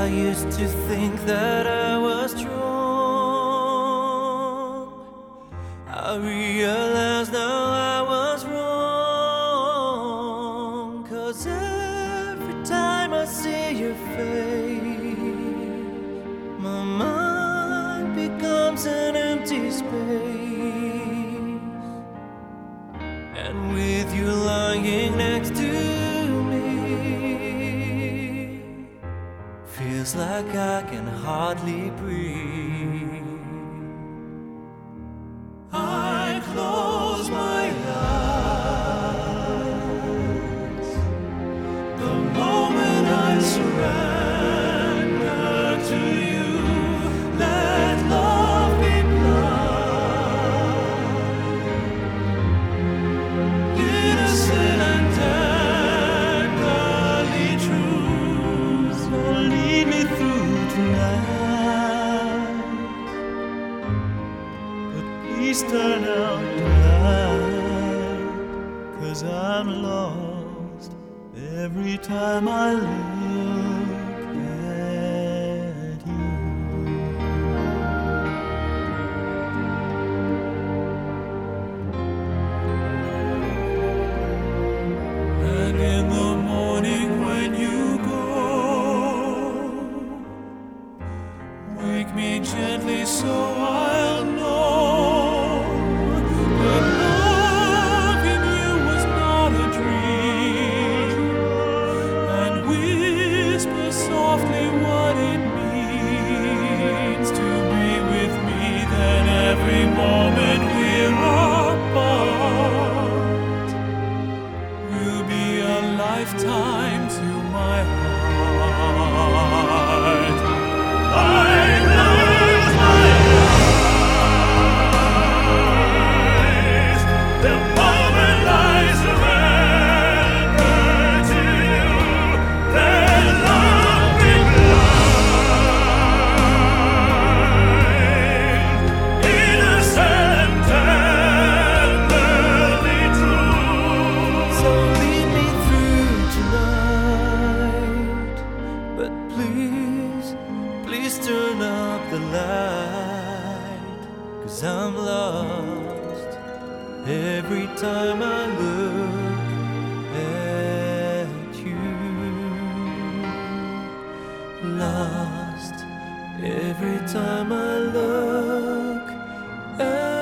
used to think that I was strong. I realize now I was wrong. 'Cause every time I see your face, my mind becomes an empty space. And with you lying next to me, feels like I can hardly breathe. I close my eyes the moment I surrender to you. Let love be blind, innocent and tenderly true. So lead me through tonight, but please turn out the light. 'Cause I'm lost every time I look at you. And in the morning when you go, wake me gently so I'll know that love in you was not a dream. And whisper softly what it means to be with me. Then every moment we're apart will be a lifetime to my heart. I close my eyes the moment I surrender to you. Let love be blind, innocent and tenderly true. So lead me through tonight, but please, please turn up the light. 'Cause I'm lost every time I look at you. Lost every time I look at